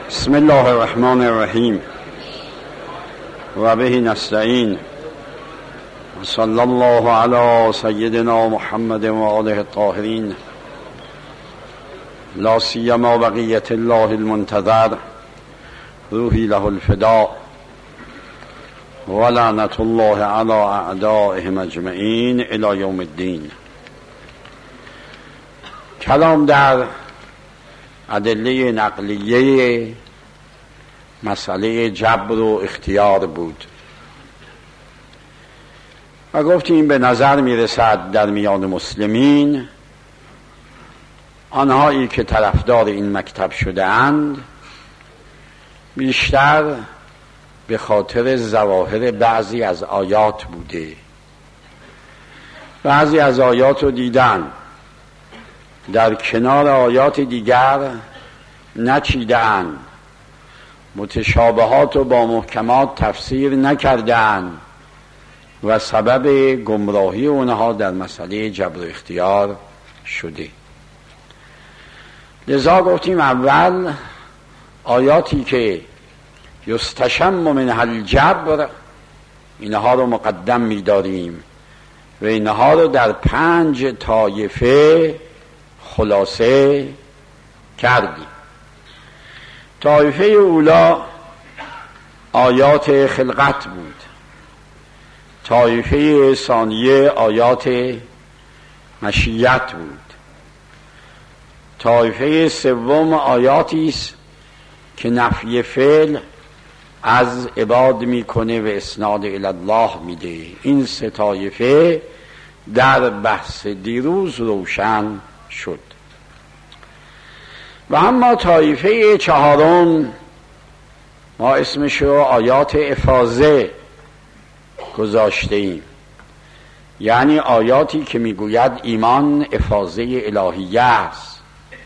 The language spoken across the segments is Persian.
بسم الله الرحمن الرحیم و به نستعین و صلی الله علی سیدنا محمد و آله الطاهرین لا سیما بقیت الله المنتظر روحی له الفداء و لعنت الله علی اعدائهم اجمعین الی یوم الدین. کلام در ادله نقلیه مسئله جبر و اختیار بود و گفتیم به نظر میرسد در میان مسلمین آنهایی که طرفدار این مکتب شده اند بیشتر به خاطر ظواهر بعضی از آیات بوده. بعضی از آیات رو دیدن، در کنار آیات دیگر نچیدن، متشابهات رو با محکمات تفسیر نکردن و سبب گمراهی اونها در مسئله جبر و اختیار شده. لذا گفتیم اول آیاتی که یستشم منها الجبر اینها رو مقدم می‌داریم و اینها رو در 5 طایفه خلاصه کردیم. طایفه اولا آیات خلقت بود، طایفه ثانیه آیات مشیت بود، طایفه سوم آیاتی است که نفی فعل از عباد میکنه و اسناد الی الله میده. این 3 طایفه در بحث دیروز روشن شد. و اما طایفه 4 ما اسمشو آیات افاضه گذاشته ایم، یعنی آیاتی که میگوید ایمان افاضه الهیه است،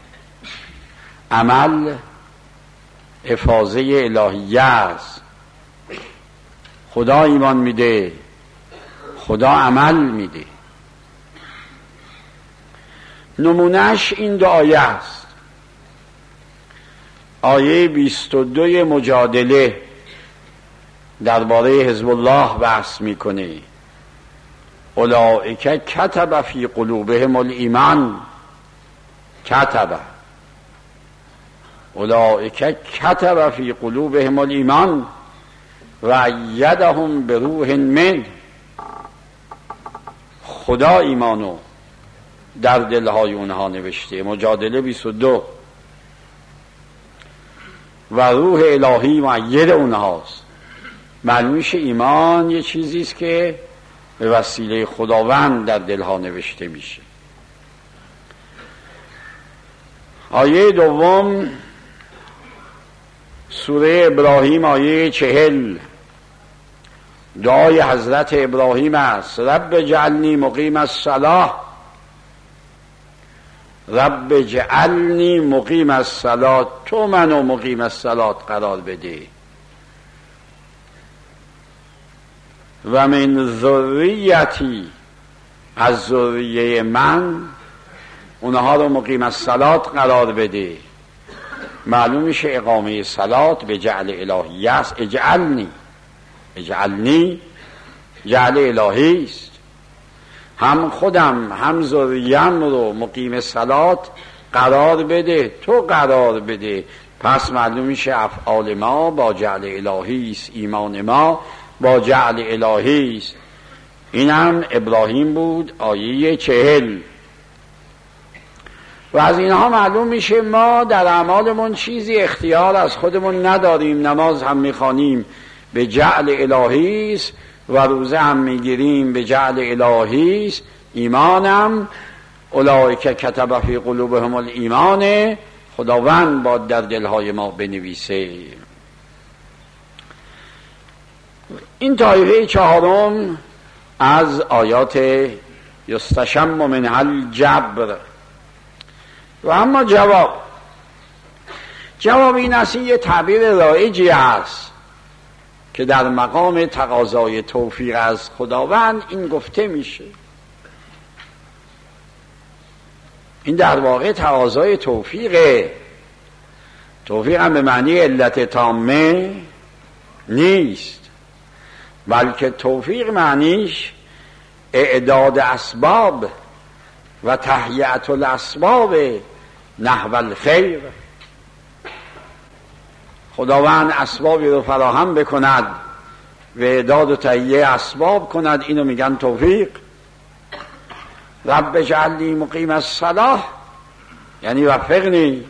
عمل افاضه الهیه است. خدا ایمان میده، خدا عمل میده. نمونهش این 2 آیه است. آیه 22 مجادله درباره حزب الله بحث میکنه. اولئک کتب فی قلوبهم الایمان، کتب اولئک کتب فی قلوبهم الایمان و ایدهم بروح منه. خدا ایمانو در دلهای اونها نوشته. مجادله 22. و روح الهی مؤید اونهاست. معلوم میشه ایمان یه چیزی است که به وسیله خداوند در دلها نوشته میشه. آیه 2 سوره ابراهیم آیه 40 دعای حضرت ابراهیم است. رب جعلنی مقیم الصلاة، رب جعلنی مقیم الصلاة، تو منو مقیم الصلاة قرار بده و من ذریتی، از ذریه من اونها رو مقیم الصلاة قرار بده. معلوم میشه اقامه صلات به جعل الهی است. اجعلنی، اجعلنی جعل الهی است. هم خودم هم ذریم رو مقیم صلات قرار بده، تو قرار بده. پس معلوم میشه افعال ما با جعل الهی است، ایمان ما با جعل الهی است. اینم ابراهیم بود آیه 40. و از اینها معلوم میشه ما در اعمالمون چیزی اختیار از خودمون نداریم. نماز هم میخوانیم به جعل الهی است و روزه هم میگیریم به جعل الهی است. ایمانم اولئک کتب فی قلوبهم الایمان، خداوند با در دلهای ما بنویسه. این طایفه 4 از آیات یستشم منها الجبر. و اما جواب این است، یه تعبیر رایجی است که در مقام تقاضای توفیق از خداوند این گفته میشه. این در واقع تقاضای توفیقه. توفیق هم به معنی علت تامه نیست، بلکه توفیق معنیش اعداد اسباب و تهیئت الاسباب نحو الخیر. خداوند اسبابی رو فراهم بکند و اعداد و تهیه اسباب کند، اینو میگن توفیق. رب اجعلنی مقیم الصلاة یعنی وفقنی.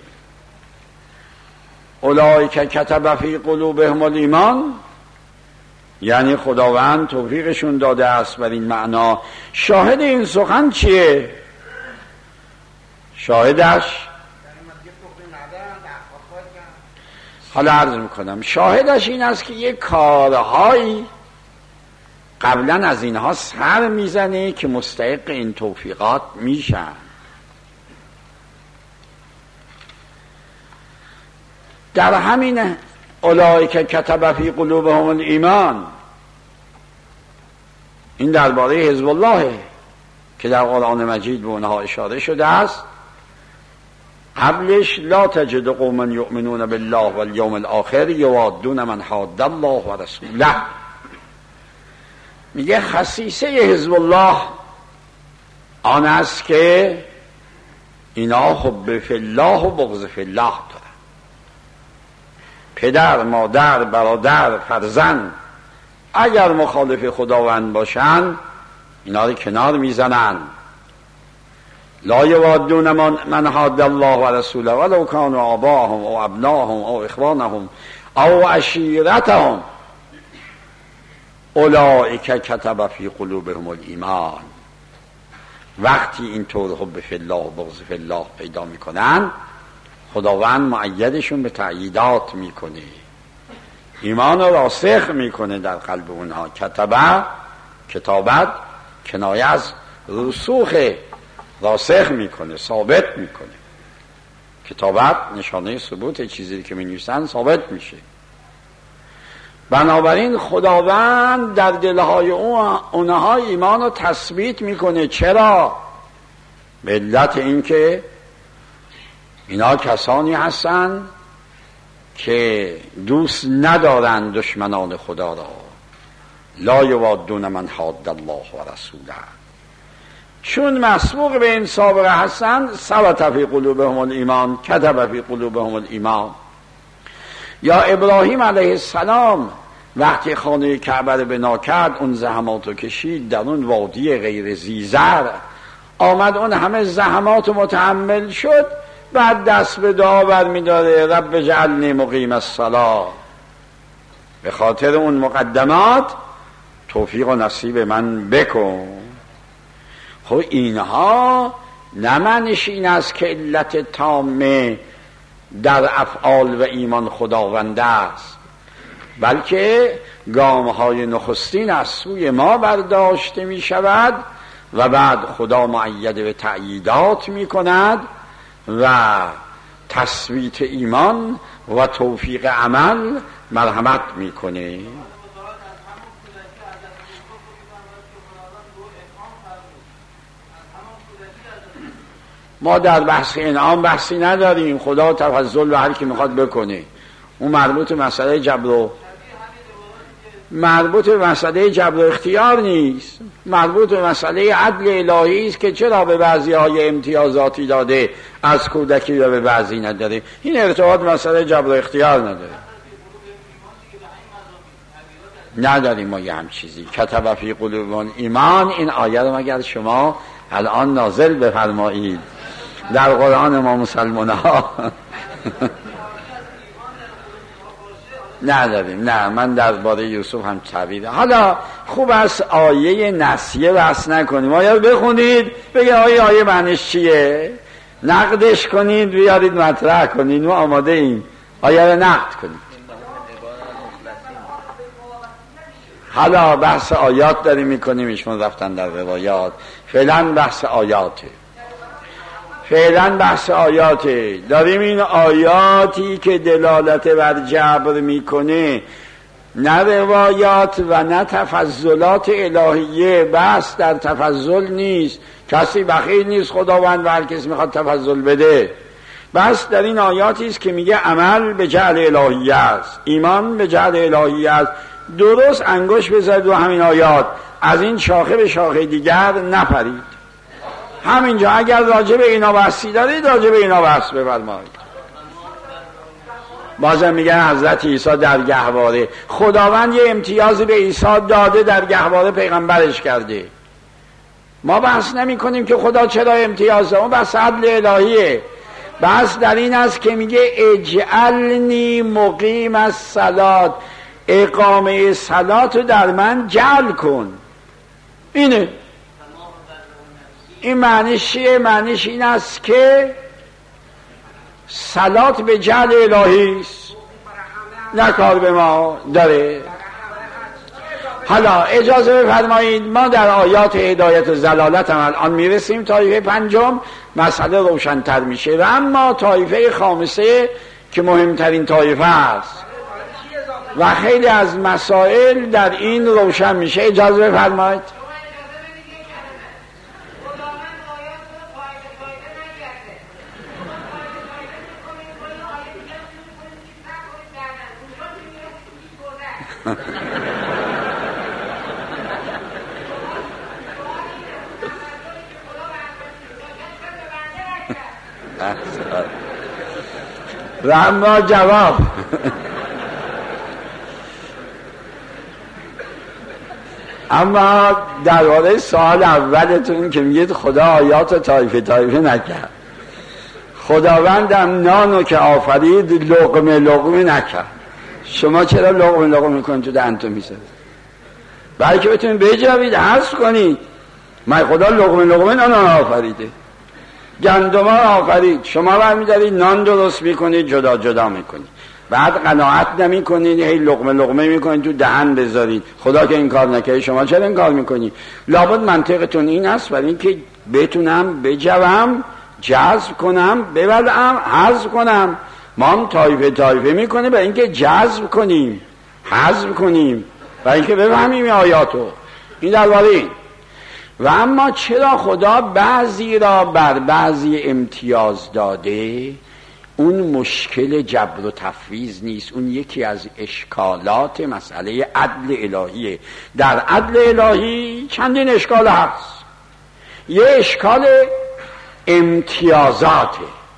اولئک کتب فی قلوبهم الایمان یعنی خداوند توفیقشون داده است. بر این معنا شاهد این سخن چیه؟ شاهدش حالا عرض میکنم، شاهدش این است که یک کارهایی قبلا از اینها سر میزنه که مستحق این توفیقات میشن. در همین اولئک کتب فی قلوبهم الایمان، این درباره حزب الله که در قرآن مجید به اونها اشاره شده است. قبلش لا تجد قوما یؤمنون بالله والیوم الاخر یوادون من حاد الله و رسوله. میگه خصیصه حزب الله آن است که اینا حب فی الله و بغض فی الله دارن. پدر، مادر، برادر، فرزند اگر مخالف خداوند باشن اینا رو کنار میزنن. لا یوادون من حاد الله و رسوله ولو کانوا آباءهم او ابناءهم او اخوانهم او عشیرتهم اولئک کتب فی قلوبهم الایمان. وقتی اینطور حب فی الله و بغض فی الله پیدا میکنن، خداوند مؤیدشون به تأییدات میکنه، ایمان رو راسخ میکنه در قلب اونها. کتابت کنایه از رسوخ، راسخ میکنه، ثابت میکنه. کتابت نشانه ثبوت چیزی که می نویسن ثابت میشه. بنابراین خداوند در دلهای اونها ایمان رو تثبیت میکنه. چرا؟ به علت اینکه اینا کسانی هستن که دوست ندارن دشمنان خدا را. لا یوادون من حاد الله و رسوله. چون مسبوق به این سابقه هستن، ثبت فی قلوبهم الایمان کتب فی قلوبهم الایمان. یا ابراهیم علیه السلام وقتی خانه کعبه رو بنا کرد، اون زحمات رو کشید در اون وادی غیر ذی‌زرع، آمد اون همه زحمات متحمل شد، بعد دست به دعا برمی‌داره رب اجعلنی مقیم الصلاة. به خاطر اون مقدمات توفیق و نصیب من بکن. خب اینها نه معنیش این است که علت تامه در افعال و ایمان خداوند است، بلکه گام‌های نخستین از سوی ما برداشته می شود و بعد خدا مؤید به تأییدات می کند و تثبیت ایمان و توفیق عمل مرحمت می کنه. ما در بحث انعام بحثی نداریم، خدا تفضل و هر کی میخواد بکنه. اون مربوط به مسئله جبر و اختیار نیست، مربوط به مسئله عدل الهی است که چرا به بعضی های امتیازاتی داده از کودکی و به بعضی نداره. این ارتباط مسئله جبر و اختیار نداریم ما یه هم چیزی. کتب فی قلوبهم ایمان، این آیه رو مگر شما الان نازل بفرمایید در قرآن ما مسلمان ها نداریم. نه، من درباره یوسف هم تعبیر. حالا خوب است آیه نسیه بحث نکنیم، آیه بخونید بگه آیه معنیش چیه، نقدش کنید بیارید مطرح کنید، ما آماده ایم آیه رو نقد کنید. حالا بحث آیات داریم میکنیم، ایشون رفتن در روایات. فعلا بحث آیاته داریم. این آیاتی که دلالت بر جبر میکنه، نه روایات و نه تفضلات الهیه. بحث در تفضل نیست، کسی بخیل نیست خداوند و هر کسی میخواد تفضل بده. بس در این آیاتی است که میگه عمل به جعل الهی است، ایمان به جعل الهی است. درست انگشت بزنید و همین آیات، از این شاخه به شاخه دیگر نپرید. همینجا اگر راجع به اینا بحثی دارید راجع به اینا بحث بفرمایید. بازم میگن حضرت عیسی در گهواره، خداوند یه امتیازی به عیسی داده، در گهواره پیغمبرش کرده. ما بحث نمی کنیم که خدا چرا امتیاز داده، اون بحث عدل الهیه. بحث در این است که میگه اجعلنی مقیم الصلاة، اقامه صلات رو در من جعل کن. اینه این معنیش چیه؟ معنیش این است که صلات به جعل الهی است، نه کار به ما داره. حالا اجازه بفرمایید ما در آیات هدایت و ضلالت هم الان میرسیم. طایفه پنجم مسئله روشن‌تر میشه، و اما طایفه خامسه که مهمترین طایفه است و خیلی از مسائل در این روشن میشه. اجازه بفرمایید. و اما جواب اما درباره سوال اولتون که میگید خدا آیات طایفه طایفه نکرد، خداوندم نانو که آفرید لقمه لقمه نکرد، شما چرا لقمه لقمه میکنید تو دهنتون میذارید؟ بلکه بتونید بجوید حذف کنید. من خدا لقمه لقمه نان آفریده، گندم آفرید، شما برمی‌دارید نان درست میکنید جدا جدا میکنید، بعد قناعت نمیکنید، هی لقمه لقمه میکنید تو دهن بذارید. خدا که این کار نکرد شما چرا این کار میکنید؟ لابد منطقتون این است برای اینکه بتونم بجوم، جذب کنم، ببلعم، حذف کنم. ما هم طایفه طایفه میکنه برای اینکه جذب کنیم، حذف کنیم، برای اینکه بفهمیم آیاتو. این درباره این. و اما چرا خدا بعضی را بر بعضی امتیاز داده؟ اون مشکل جبر و تفویض نیست، اون یکی از اشکالات مسئله عدل الهیه. در عدل الهی چندین اشکال هست. یه اشکال امتیازاته،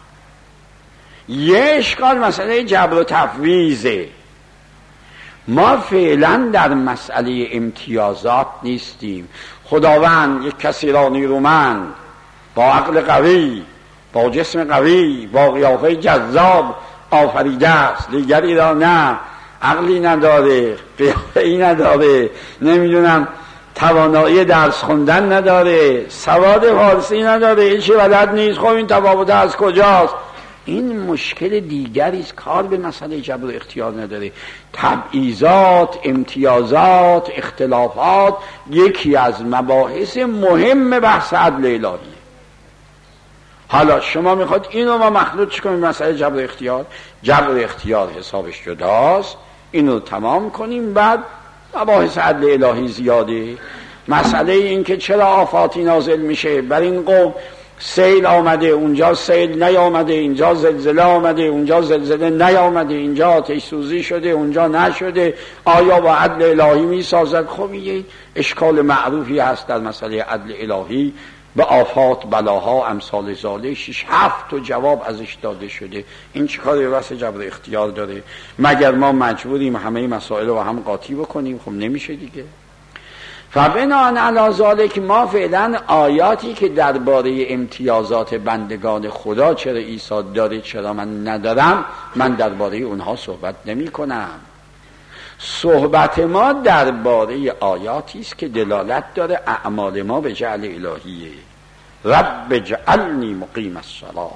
یه اشکال مسئله جبر و تفویضه. ما فعلا در مسئله امتیازات نیستیم. خداوند یک کسی را نیرومند، با عقل قوی، با جسم قوی، با قیافه جذاب آفریده است، دیگری را نه، عقلی نداره، قیافه‌ای نداره، نمیدونم توانایی درس خوندن نداره، سواد فارسی نداره، هیچی بلد نیست. خب این تفاوت از کجاست؟ این مشکل دیگری است، کار به مسئله جبر و اختیار نداره. تبعیضات، امتیازات، اختلافات یکی از مباحث مهم بحث عدل الهی. حالا شما میخواد اینو ما مخلوط کنیم مسئله جبر و اختیار. جبر و اختیار حسابش جداست، اینو تمام کنیم، بعد مباحث عدل الهی زیاده. مسئله این که چرا آفاتی نازل میشه بر این قوم، سیل آمده اونجا سیل نیامده، اینجا زلزله آمده اونجا زلزله نیامده، اینجا آتش سوزی شده اونجا نشده، آیا با عدل الهی می سازد؟ خب یه اشکال معروفی هست در مسئله عدل الهی. به آفات بلاها امثال زاله 6-7 تا جواب ازش داده شده. این چه کاری واسه جبر اختیار داره؟ مگر ما مجبوریم همه مسائل رو هم قاطی بکنیم؟ خب نمیشه دیگه. فبناء علی ذلک ما فعلا آیاتی که درباره امتیازات بندگان خدا چرا عیسی داره چرا من ندارم، من درباره اونها صحبت نمی کنم. صحبت ما درباره آیاتی است که دلالت داره اعمال ما به جعل الهیه. رب جعلنی مقیم الصلاة.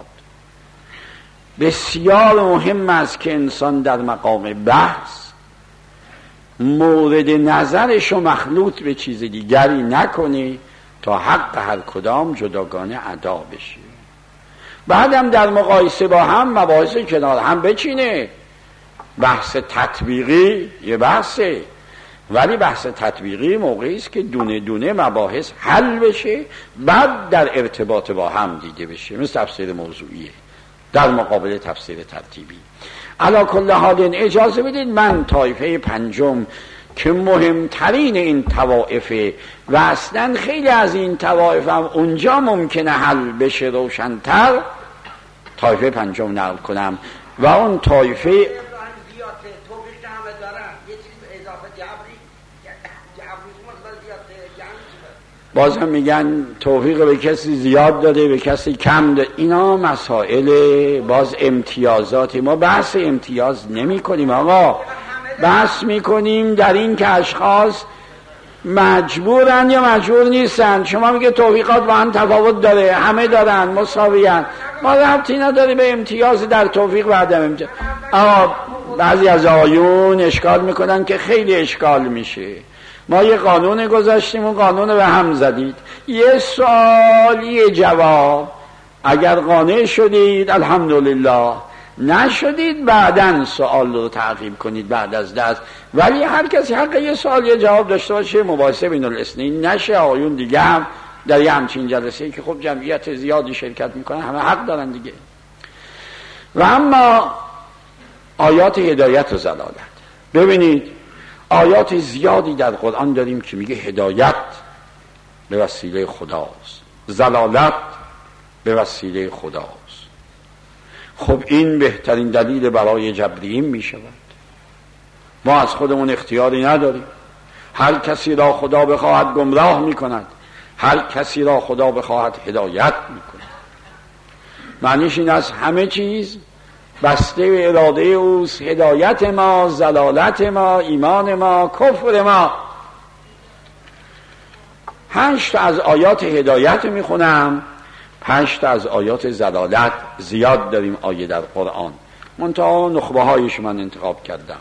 بسیار مهم است که انسان در مقام بحث مورد نظرش رو مخلوط به چیز دیگری نکنه تا حق هر کدام جداگانه ادا بشه. بعدم در مقایسه با هم مباحث کنار هم بچینه. بحث تطبیقی یه بحثه، ولی بحث تطبیقی موقعی است که دونه دونه مباحث حل بشه، بعد در ارتباط با هم دیده بشه، مثل تفسیر موضوعیه. در مقابل تفسیر ترتیبی. علی کل حال اجازه بدید من طایفه پنجم که مهمترین این طوائفه و اصلا خیلی از این طوائف هم اونجا ممکنه حل بشه روشن‌تر، طایفه پنجم نقل کنم و اون طایفه باز هم میگن توفیق به کسی زیاد داده به کسی کم داده. اینا مسائل باز امتیازاتی. ما بحث امتیاز نمی کنیم آقا، بحث میکنیم در این که اشخاص مجبورن یا مجبور نیستن. شما میگه توفیقات با هم تفاوت داره، همه دارن، مساویان، ما ربطی نداره به امتیاز در توفیق و عدم امتیاز. اما بعضی از آیون اشکال میکنن که خیلی اشکال میشه. ما یه قانون گذاشتیم و قانون به هم زدید، یه سوال یه جواب، اگر قانع شدید الحمدلله، نشدید بعدن سوال رو تعقیب کنید بعد از درس. ولی هر کسی حق یه سوال یه جواب داشته باشه، مباحثه بین الاثنین نشه. آیون دیگه هم در یه همچین جلسه‌ای که خب جمعیت زیادی شرکت میکنن همه حق دارن دیگه. و اما آیات هدایت و ضلالت، ببینید آیات زیادی در قرآن داریم که میگه هدایت به وسیله خداست، ضلالت به وسیله خداست. خب این بهترین دلیل برای جبریم میشود. ما از خودمون اختیاری نداریم. هر کسی را خدا بخواهد گمراه میکند، هر کسی را خدا بخواهد هدایت میکند. معنیش این است همه چیز بسته به اراده اوست. هدایت ما، ضلالت ما، ایمان ما، کفر ما. 5 از آیات هدایت میخونم، 5 از آیات ضلالت. زیاد داریم آیه در قرآن، منتها نخبه هایش من انتخاب کردم.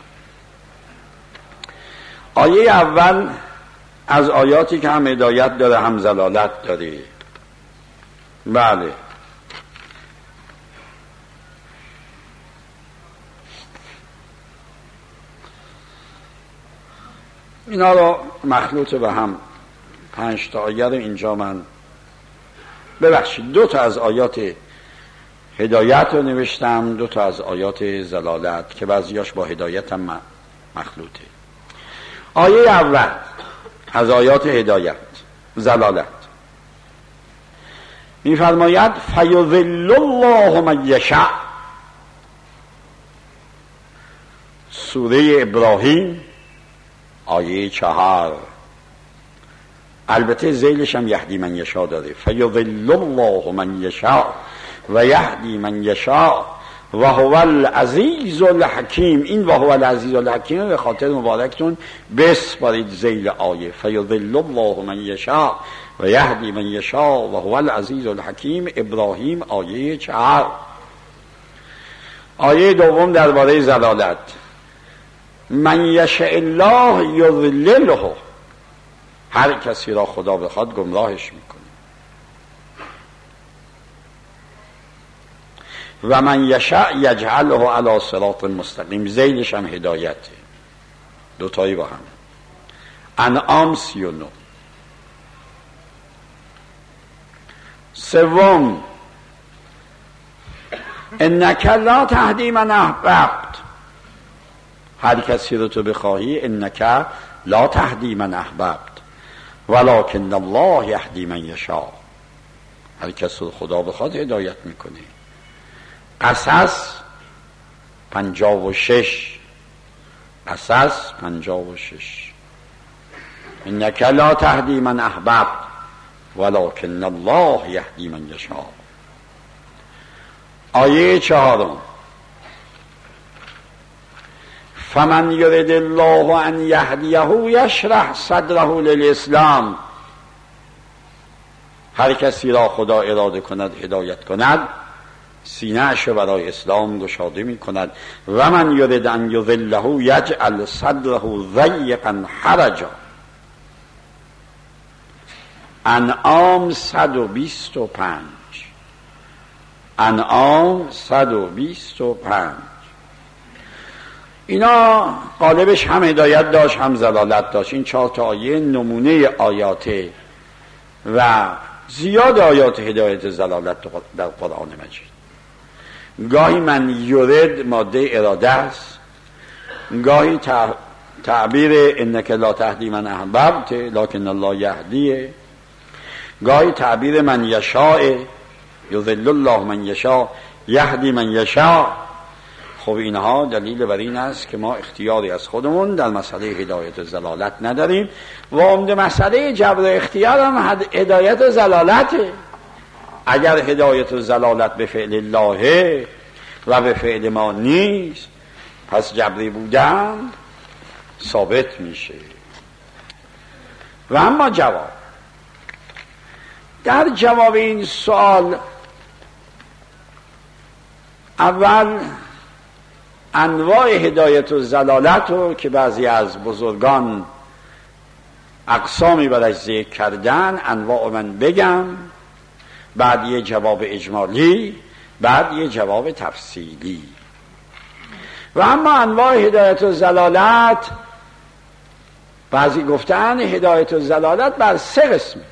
آیه اول از آیاتی که هم هدایت داره هم ضلالت داره. بله، اینا رو مخلوط به هم 5 آیه رو اینجا من ببخشید 2 از آیات هدایت رو نوشتم، 2 از آیات ضلالت که بعضیاش با هدایت هم مخلوطه. آیه اول از آیات هدایت ضلالت می‌فرماید فیضل الله من یشاء. سوره ابراهیم آیه 4. البته ذیلش هم یهدی من یشاء داره. فیضل الله من یشاء و یهدی من یشاء و هو العزیز الحکیم. این و هو العزیز الحکیم به خاطر مبارکتون بسپارید ذیل آیه. فیضل الله من یشاء و یهدی من یشاء و هو العزیز الحکیم. ابراهیم آیه 4. آیه دوم درباره ضلالت. من یشاء الله یضلله. هر کسی را خدا بخواد گمراهش میکنه. و من یشاء یجعله علی صراط مستقیم. ذیلش هم هدایته. 2 تایی با هم. انعام 39. سوم انک لا تهدی من احببت. هر کسی رو تو بخواهی انک لا تهدی من احببت ولکن الله یهدی من یشاء. هر کسی رو خدا بخواد هدایت میکنه. قصص 56. قصص 56. انک لا تهدی من احببت ولکن الله یهدی من یشاء. آیه 4. فمن یرد الله ان یهدیه یشرح صدره للاسلام. هر کسی را خدا اراده کند هدایت کند سینه اش برای اسلام گشاده می کند. و من یرد ان یضله یجعل صدره ضیقا حرجا. انعام 125. انعام 125. اینا قالبش هم هدایت داشت هم ضلالت داشت. این 4 آیه نمونه آیاته و زیاد آیات هدایت ضلالت در قرآن مجید. گاهی من یورد ماده اراده است، گاهی تعبیر انک لا تهدی من احببت لکن الله یهدیه، گاهی تعبیر من یشاء یضل الله من یشاء یهدی من یشاء. خب اینها دلیل بر این است که ما اختیاری از خودمون در مسئله هدایت و ضلالت نداریم و عمده مسئله جبر اختیار هم هدایت و ضلالته. اگر هدایت و ضلالت به فعل الله و به فعل ما نیست، پس جبری بودن ثابت میشه. و اما جواب، در جواب این سوال اول انواع هدایت و ضلالت رو که بعضی از بزرگان اقسامی برش ذکر کردن انواع من بگم، بعد یه جواب اجمالی، بعد یه جواب تفصیلی. و اما انواع هدایت و ضلالت، بعضی گفتن هدایت و ضلالت بر 3 قسمه.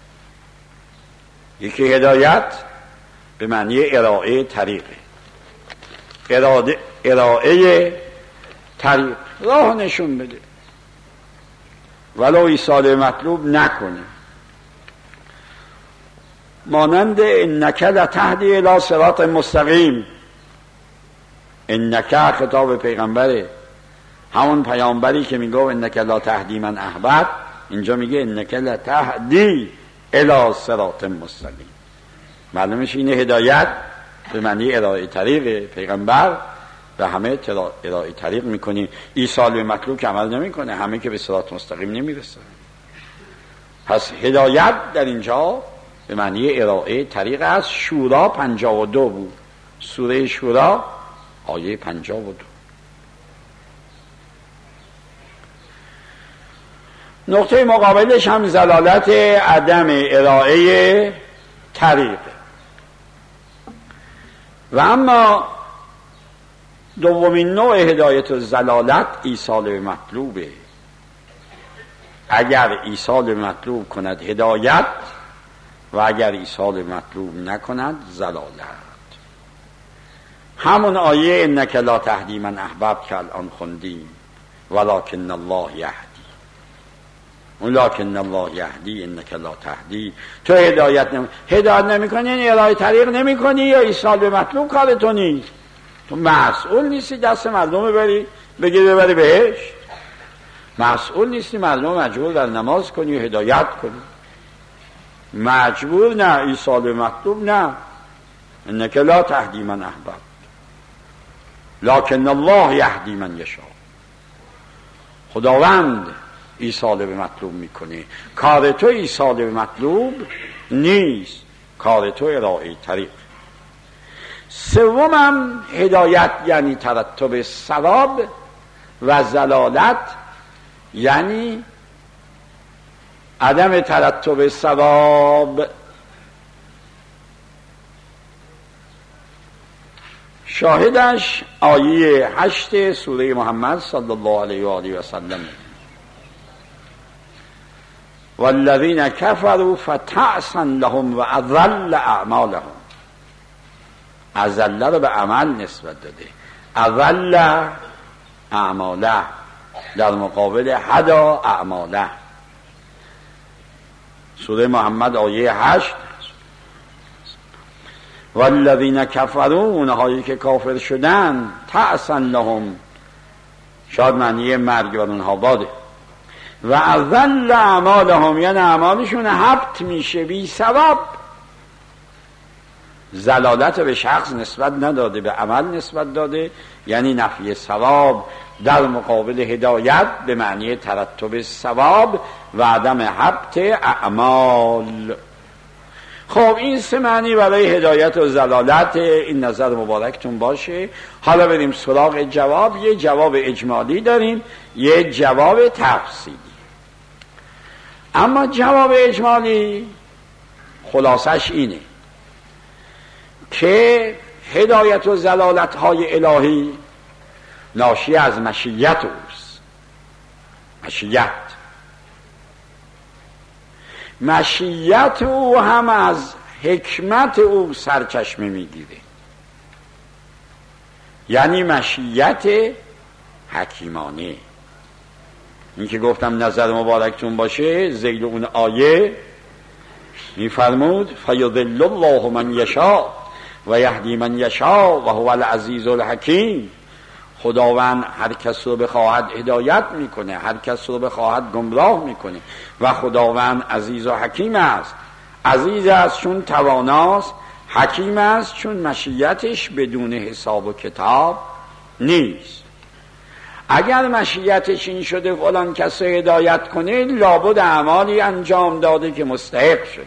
یکی هدایت به معنی ارائه طریقه، ارائه طریق، راه نشون بده ولو ایصال مطلوب نکنه، مانند انک لتهدی الی صراط مستقیم. انک خطاب پیغمبره، همون پیامبری که میگه انک لا تهدی من احببت، اینجا میگه انک لتهدی الی صراط مستقیم. معلومه این هدایت به معنی ارائه طریق پیغمبر و همه ارائه طریق میکنی. ایصال به مطلوب که عمل نمیکنه، همه که به صراط مستقیم نمیرسه. پس هدایت در اینجا به معنی ارائه طریق است. شورا 52 بود، سوره شورا آیه 52. نقطه مقابلش هم ضلالت عدم ارائه طریق. و اما دومین نوع هدایت و ضلالت ایصال به مطلوبه. اگر ایصال به مطلوب کند هدایت و اگر ایصال به مطلوب نکند ضلالت. همون آیه انک لا تهدی من احببت که الان خوندیم ولکن الله یهدی. اون لکن الله یهدی انک لا تهدی، تو هدایت نمیکنی، یعنی ارائه طریق نمیکنی یا ایصال به مطلوب کار تو نیست. تو مسئول نیستی دست مردم ببری ببری بهشت. مسئول نیستی مردم مجبور در نماز کنی و هدایت کنی. مجبور نه، ایصال به مطلوب نه. انک لا تهدی من احببت لکن الله یهدی من یشاء. خداوند ایصال به مطلوب میکنه، کار تو ایصال به مطلوب نیست، کار تو ارائه طریق. سومم هدایت یعنی ترتب ثواب و ضلالت یعنی عدم ترتب ثواب. شاهدش آیه 8 سوره محمد صلی الله علیه و آله و سلم. والذین کفروا فتعصا لهم و اضل اعمالهم. اضل رو به عمل نسبت داده، اضل اعماله در مقابل هدا اعماله. سوره محمد آیه 8. والذین کفروا، اونهایی که کافر شدن، تعصا لهم شاید معنی مرگ بر اونها باده، و اضل اعمالهم یعنی اعمالشون حبط میشه، بی ثواب. ضلالت به شخص نسبت نداده، به عمل نسبت داده، یعنی نفی ثواب در مقابل هدایت به معنی ترتب ثواب و عدم حبط اعمال. خب این 3 معنی برای هدایت و ضلالت، این نظر مبارکتون باشه. حالا بریم سراغ جواب. یه جواب اجمالی داریم، یه جواب تفصیلی. اما جواب اجمالی خلاصش اینه که هدایت و ضلالت های الهی ناشی از مشیت اوست. مشیت او هم از حکمت او سرچشمه میگیره. یعنی مشیت حکیمانه. این که گفتم نظر مبارکتون باشه، ذیل اون آیه میفرمود فیضل الله من یشاء و یهدی من یشاء و هو العزیز الحکیم. خداوند هر کس رو بخواهد هدایت میکنه، هر کس رو بخواهد گمراه میکنه و خداوند عزیز و حکیم است. عزیز است چون تواناست، حکیم است چون مشیتش بدون حساب و کتاب نیست. اگر مشیتش این شده فلان کس رو هدایت کنه، لابد اعمالی انجام داده که مستحق شده.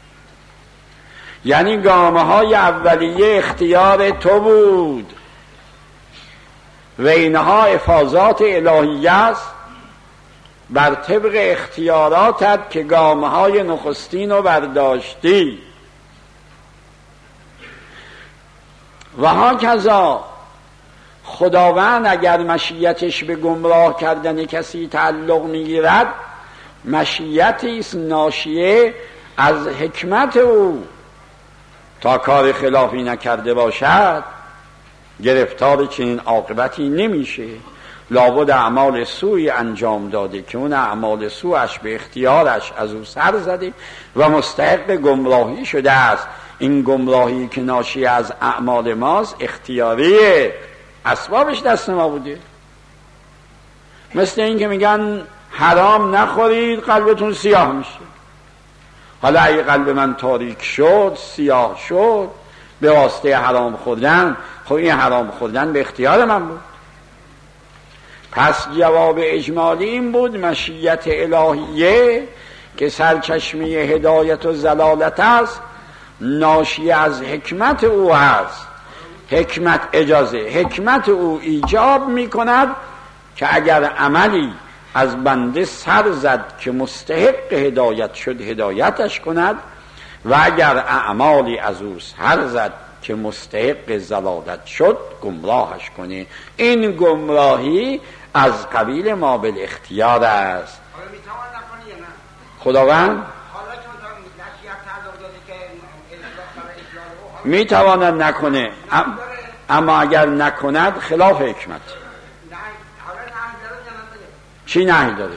یعنی گامه های اولیه اختیار تو بود و اینها افاضات الهیه است بر طبق اختیاراتت که گامه های نخستین رو برداشتی. و هاکذا خداوند اگر مشیتش به گمراه کردن کسی تعلق میگیرد، مشیتی است ناشیه از حکمت او، تا کار خلافی نکرده باشد گرفتار چنین عاقبتی نمیشه. لابد اعمال سوی انجام داده که اون اعمال سوش به اختیارش از او سر زده و مستحق گمراهی شده است. این گمراهی که ناشی از اعمال ماست اختیاریه، اسبابش دست ما بوده. مثل این که میگن حرام نخورید قلبتون سیاه میشه. حالا اگه قلب من تاریک شد، سیاه شد به واسطه حرام خوردن، خب این حرام خوردن به اختیار من بود. پس جواب اجمالی این بود مشیت الهیه که سرچشمه هدایت و ضلالت است، ناشی از حکمت او هست. حکمت اجازه، حکمت او ایجاب می کند که اگر عملی از بنده سر زد که مستحق هدایت شد هدایتش کند و اگر اعمالی از او سر زد که مستحق ضلالت شد گمراهش کنه. این گمراهی از قبیل ما بالاختیار است. خداوند میتواند نکنه، اما اگر نکند خلاف حکمت. چی نهی داره؟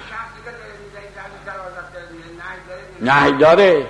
نهی داره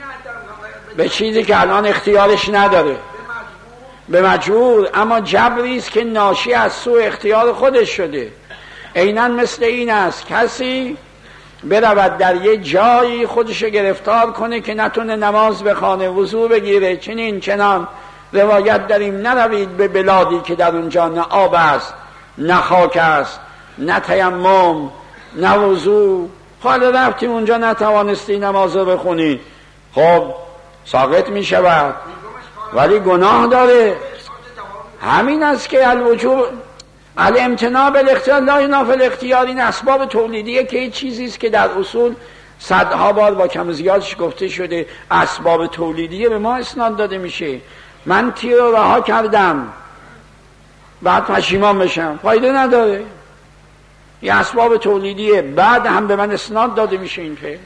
به چیزی که الان اختیارش نداره، به مجبور. اما جبری است که ناشی از سوء اختیار خودش شده. عیناً مثل این است کسی برود در یه جایی خودش گرفتار کنه که نتونه نماز بخونه، وضو بگیره، چنین چنان. روایت داریم نروید به بلادی که در اونجا نه آب است، نه خاک است، نه تیمم، نه وضو. حالا رفتی اونجا نتوانستی نماز رو بخونی، خب ساقط می شود ولی گناه داره. همین است که الوجوب الامتناع بالاختیار لا ینافی الاختیار. این اسباب تولیدیه که این چیزی است که در اصول صدها بار با کم زیادش گفته شده. اسباب تولیدیه به ما اسناد داده میشه. من تیر رو رها کردم بعد پشیمان بشم، فایده نداره. این اسباب تولیدیه، بعد هم به من اسناد داده میشه. این فعل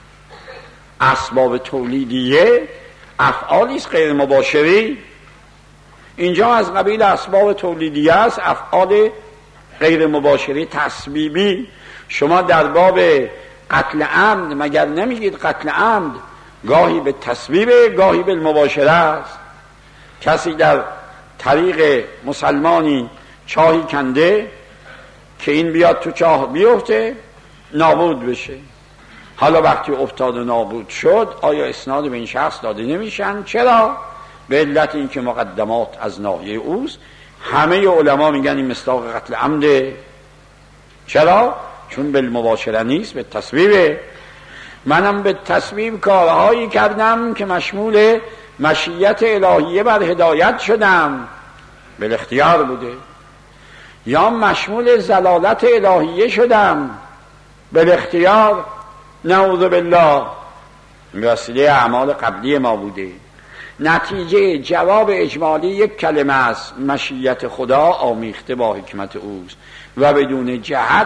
اسباب تولیدیه افعالی است غیر مباشری. اینجا از قبیل اسباب تولیدیه است، افعال غیر مباشری تسبیبی. شما در باب قتل عمد مگر نمیگید قتل عمد گاهی به تسبیبه گاهی به مباشره است. کسی در طریق مسلمانی چاهی کنده که این بیاد تو چاه بیفته نابود بشه. حالا وقتی افتاد و نابود شد آیا اسناد به این شخص داده نمیشن؟ چرا؟ به علت این که مقدمات از ناحیه اوست. همه علما میگن این مصداق قتل عمده. چرا؟ چون بالمباشره نیست، به تسبیبه. منم به تسبیب کارهایی کردم که مشمول مشیت الهیه بر هدایت شدم، بالاختیار بوده. یا مشمول ضلالت الهیه شدم، بالاختیار، نعوذ بالله، به وسیله اعمال قبلی ما بوده. نتیجه جواب اجمالی یک کلمه است: مشیت خدا آمیخته با حکمت اوست و بدون جهت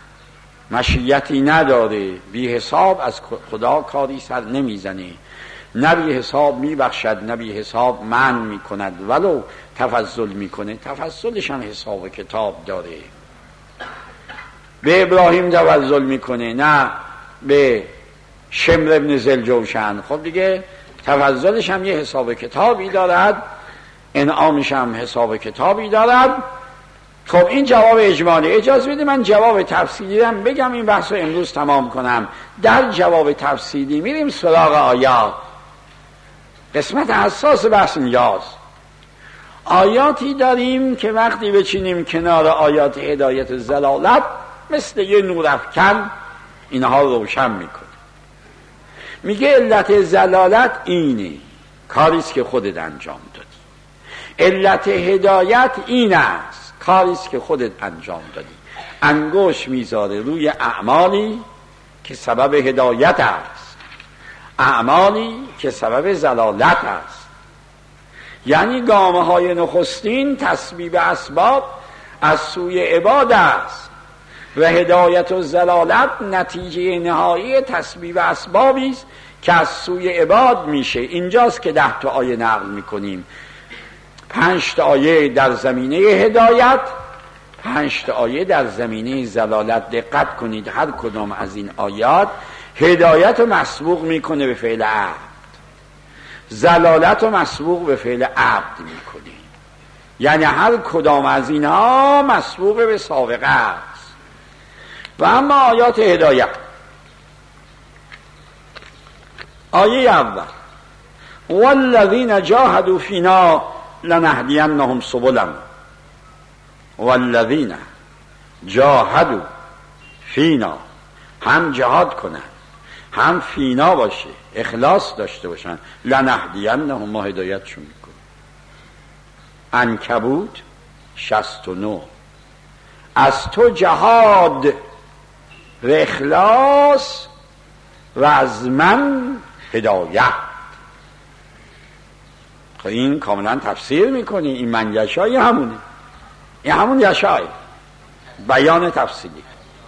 مشیتی نداره. بی حساب از خدا کاری سر نمیزنه. نه بی حساب میبخشد نه بی حساب منع میکند، ولو تفضل میکنه تفضلش هم حساب و کتاب داره. به ابراهیم تفضل میکنه نه به شمر ابن ذوالجوشن، خب دیگه تفضلش هم یه حساب کتابی دارد، انعامش هم حساب کتابی دارد. خب این جواب اجمالی. اجازه بده من جواب تفصیلی هم بگم، این بحث رو امروز تمام کنم. در جواب تفصیلی میریم سراغ آیات. قسمت حساس بحث اینجاست. آیاتی داریم که وقتی بچینیم کنار آیات هدایت و ضلالت مثل یه نورافکن اینها رو روشن میکنه. میگه علت ضلالت اینه، کاریست که خودت انجام دادی. علت هدایت این است، کاریست که خودت انجام دادی. انگشت میذاره روی اعمالی که سبب هدایت است، اعمالی که سبب ضلالت است. یعنی گامه های نخستین تسبیب اسباب از سوی عباد است و هدایت و ضلالت نتیجه نهایی تسبیب اسبابی است که از سوی عباد میشه. اینجاست که 10 تا آیه نقل میکنیم، 5 تا آیه در زمینه هدایت، 5 تا آیه در زمینه ضلالت. دقت کنید هر کدام از این آیات هدایت رو مسبوق میکنه به فعل عبد، ضلالت رو مسبوق به فعل عبد میکنه. یعنی هر کدام از اینها مسبوق به سابقه است. و اما آیات هدایت، آیه اول والذین جاهدوا فینا لنهدینهم سبلنا، والذین جاهدوا فینا، هم جهاد کنن هم فینا باشه، اخلاص داشته باشن، لنهدینهم، ما هدایتشون میکنیم. عنکبوت 69. از تو جهاد و اخلاص و از من هدایت. خب این کاملا تفسیر میکنی، این من یشای همونه، این همون یشای، بیان تفسیری.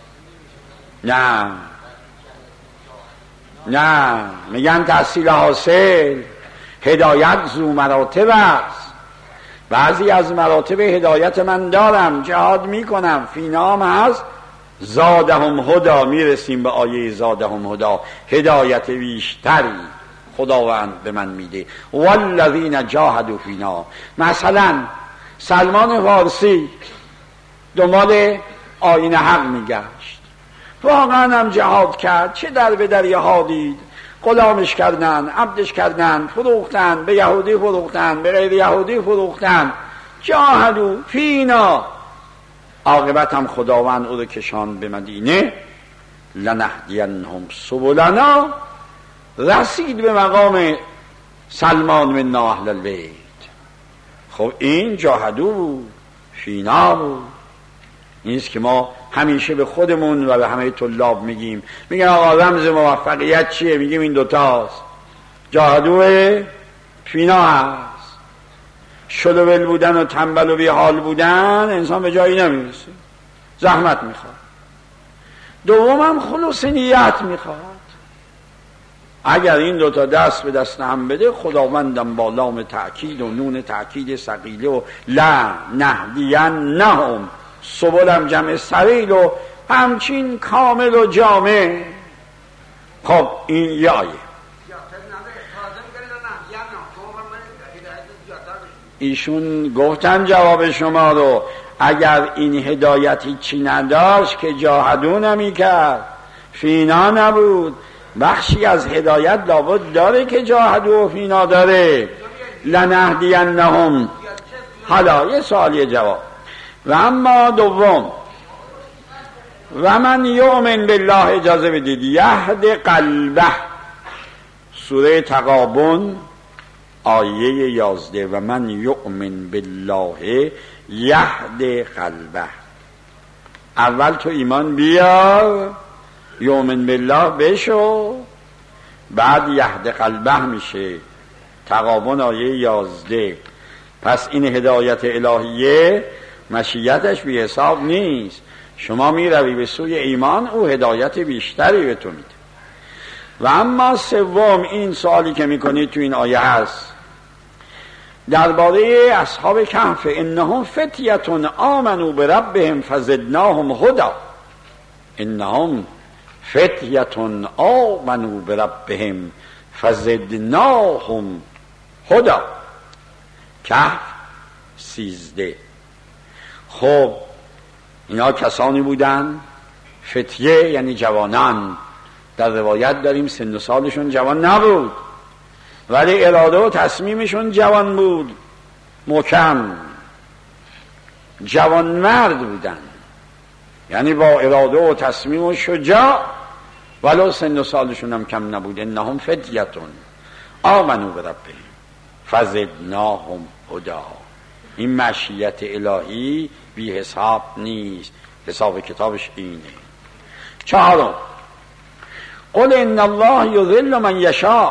نه میگن تحصیل حاصل، هدایت ذو مراتب است. بعضی از مراتب هدایت من دارم، جهاد میکنم، فینام هست، زادهم هدا، میرسیم به آیه زادهم هدا، هدایت بیشتری خداوند به من میده. والذین جاهدوا فینا، مثلا سلمان فارسی دنبال آیین حق میگشت، واقعا هم جهاد کرد، چه در به دریاها دید، غلامش کردن، عبدش کردن، فروختن، به یهودی فروختن، به غیر یهودی فروختن. جاهدوا فینا، عاقبت هم خداوند او رو کشان به مدینه. لنهدینهم سبلنا، رسید به مقام سلمان من اهل البیت. خب این جاهدو بود، فینا بود. نیست که ما همیشه به خودمون و به همه طلاب میگیم آقا رمز موفقیت چیه؟ میگیم این دوتاست، جاهدو فینا هست. شلوول بودن و تنبل و بی حال بودن انسان به جایی نمیرسه، زحمت میخواد. دوم هم خلوص نیت میخواد. اگر این دوتا دست به دست هم بده، خداوندم با لام تأکید و نون تأکید ثقیله و لا نهدینهم سبلم جمع سبیل و همچین کامل و جامع. خب این یه آیه. ایشون گفتن جواب شما رو، اگر این هدایتی چی نداشت که جاهدو نمی کرد، فینا نبود، بخشی از هدایت لابد داره که جاهدو و فینا داره. لنهدینهم. حالا یه سوالی جواب. و اما دوم، و من یؤمن بالله، اجازه بدید، یهد قلبه، سوره تغابن آیه 11. و من یؤمن بالله یهد قلبه. اول تو ایمان بیار، یؤمن بالله بشو، بعد یهد قلبه میشه. تغابن آیه 11. پس این هدایت الهیه مشیتش بی حساب نیست. شما می روی به سوی ایمان، او هدایت بیشتری به تو میده. و اما سوم، این سوالی که میکنید تو این آیه هست درباره اصحاب کهف، انهم فتیه آمنوا بربهم فزدناهم هدی. انهم فتیه آمنوا بربهم فزدناهم هدی. کهف 13. خب اینا کسانی بودن، فتیه یعنی جوانان، در روایت داریم سن و سالشون جوان نبود ولی اراده و تصمیمشون جوان بود، محکم جوان مرد بودن، یعنی با اراده و تصمیم و شجاع، ولو سن و سالشون هم کم نبود. انهم فتیتون آمنوا بربهم فزدناهم هدی. این مشیت الهی بی حساب نیست، حساب کتابش اینه. 4. قل ان الله یضل من یشاء.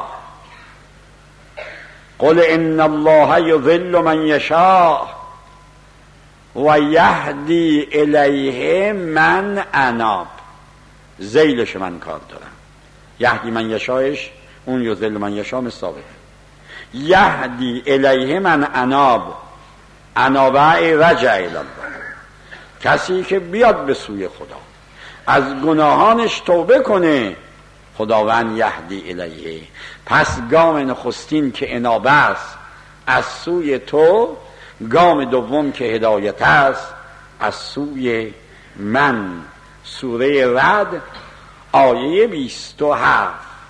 قل ان الله یضل من یشاء و یهدی الیه من اناب. ذیلش من کار دارم. یهدی من یشاءش اون یضل من یشاء مصابه. یهدی الیه من اناب. انابه رجع الی الله، کسی که بیاد به سوی خدا از گناهانش توبه کنه، خداوند یهدی الیه. پس گام نخستین که انابه است از سوی تو، گام دوم که هدایت است از سوی من. سوره رعد آیه 27.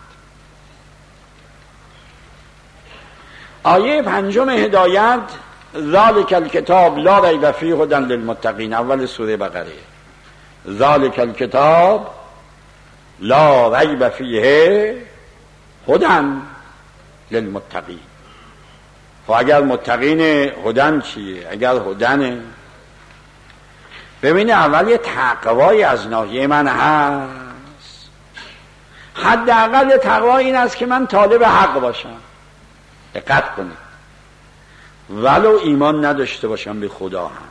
آیه 5 هدایت، ذالک الکتاب لا ریب فیه هدی للمتقین. اول سوره بقره. ذالک الکتاب لا ریب فیه هدی للمتقین. خب اگر متقین هدن چیه؟ اگر هدنه، ببینه اول یه تقوای از ناحیه من هست. حداقل تقوا این است که من طالب حق باشم. دقت کنید، ولو ایمان نداشته باشم به خدا هم،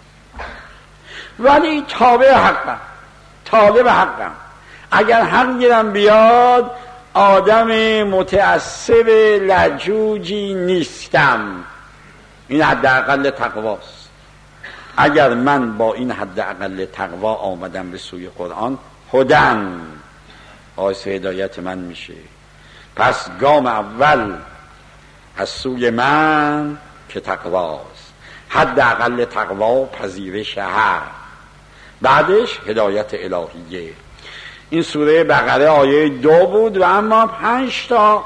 ولی تابع حقم، طالب حقم. اگر حق گیرم بیاد آدم متعصب لجوجی نیستم. این حداقل تقواست. اگر من با این حداقل تقوا آمدم به سوی قرآن، هدن باعث هدایت من میشه. پس گام اول از سوی من که تقواست، حداقل تقوا پذیرش حق، بعدش هدایت الهیه. این سوره بقره آیه 2 بود. و اما 5 تا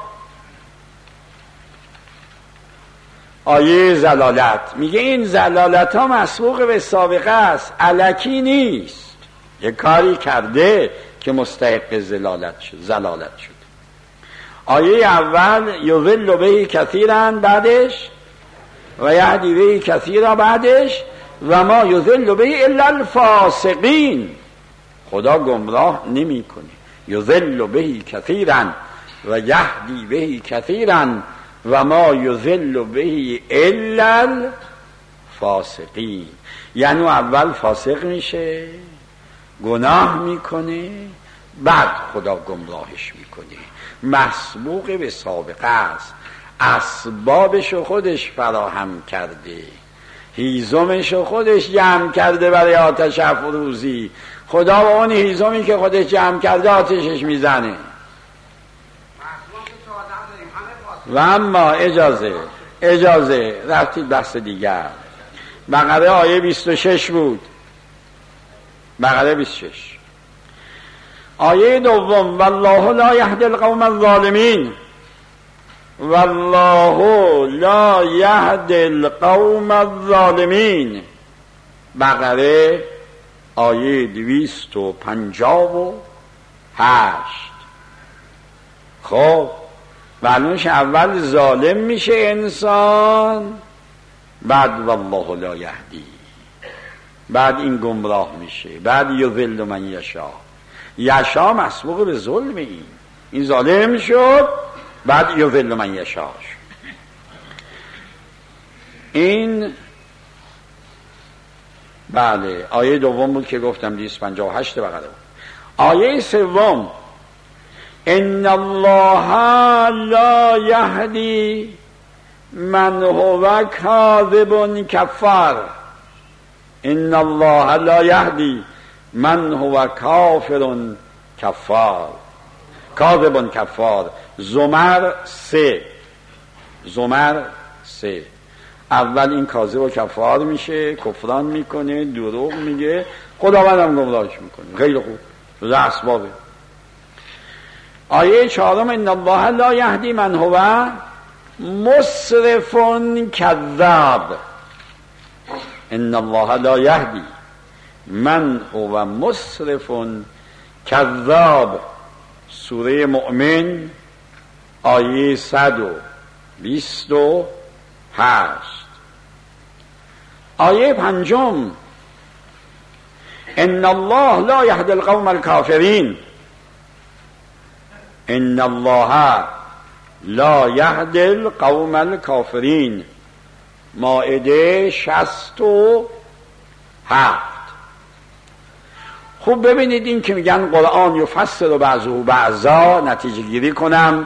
آیه زلالت میگه این زلالت ها مسبوق به سابقه است، الکی نیست. یک کاری کرده که مستحق زلالت شد. آیه اول یضل به کثیرا، بعدش و یهدی به کثیرا، بعدش و ما یضل به الا الفاسقین. خدا گمراه نمی کنه. یضل به کثیرا و یهدی به کثیرا و ما یضل به الا الفاسقین. یعنی اول فاسق میشه، گناه میکنه، بعد خدا گمراهش میکنه. مسبوق به سابقه است. اسبابشو خودش فراهم کرده، هیزمشو خودش جمع کرده برای آتش افروزی. خدا با اون هیزمی که خودش جمع کرده آتشش میزنه. و اما اجازه رفتید بحث دیگر. بقره آیه 26 بود. بقره 26 آیه دوم، والله لا یهدی القوم الظالمین. والله لا یهدی القوم الظالمین. بقره آیه 258. خب معلومش اول ظالم میشه انسان، بعد والله لا یهدی، بعد این گمراه میشه، بعد یضل من یشاء. یشاء مسبوق به ظلم. این ظالم شد، بعد یضل من یشاء. این بله آیه دوم بود که گفتم 258 بقره بود. آیه سوم ان الله لا یهدی من هو کاذب کفار. ان الله لا یهدی من هو کافر کفار. کاذب کفار. زمر 3. زمر 3. اول این کاذب و کفار میشه، کفران میکنه، دروغ میگه، خداوندم گمراهش میکنه. خیلی خوب، جز اسبابه. آیه 4 ان الله لا یهدی من هو مسرف کذاب. ان الله لا یهدی من هو مسرف کذاب. سوره مؤمن آیه 128. آیه 5 ان الله لا یهدی القوم الکافرین. ان الله لا یهدی القوم الکافرین. مائده 67. خوب ببینید این که میگن قرآن یفسر بعضه بعضا، نتیجه گیری کنم،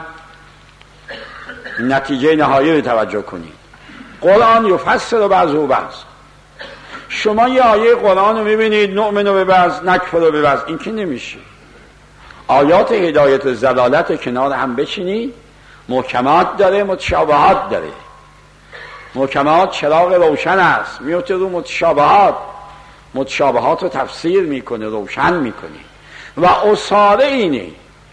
نتیجه نهایی رو توجه کنید. قرآن یفسر بعضه بعض. شما یه آیه قرآن رو میبینید نؤمن به بعض نکفر به بعض، این که نمیشه. آیات هدایت و زلالت کنار هم بچینید. محکمات داره، متشابهات داره. محکمات چراغ روشن است، میفته رو متشابهات، متشابهات رو تفسیر میکنه، روشن میکنه. و اصاره اینه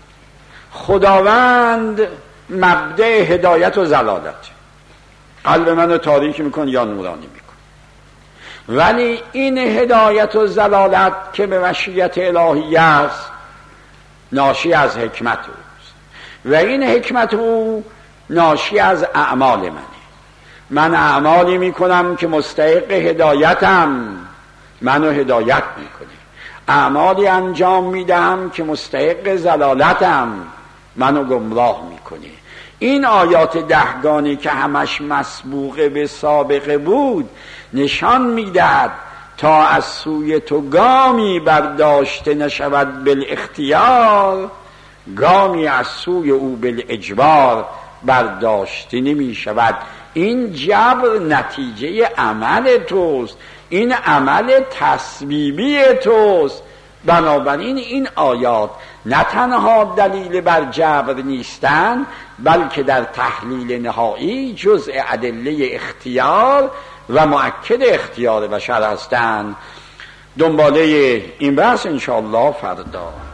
خداوند مبدأ هدایت و زلالت، قلب منو تاریک میکنه یا نورانی میکنه. ولی این هدایت و زلالت که به مشیت الهی است ناشی از حکمت اوست و این حکمت او ناشی از اعمال منه. من اعمالی میکنم که مستحق هدایتم، منو هدایت میکنه. اعمالی انجام میدم که مستحق زلالتم، منو گمراه میکنه. این آیات 10 که همش مسبوقه به سابقه بود نشان میدهد تا از سوی تو گامی برداشته نشود بالاختیار، گامی از سوی او بالاجبار برداشته نمی شود. این جبر نتیجه عمل توست، این عمل تصویبی توست. بنابراین این آیات نه تنها دلیل بر جبر نیستند بلکه در تحلیل نهایی جزء ادله اختیار و مؤکد اختیار بشر هستند. دنباله این بحث انشاءالله فردا.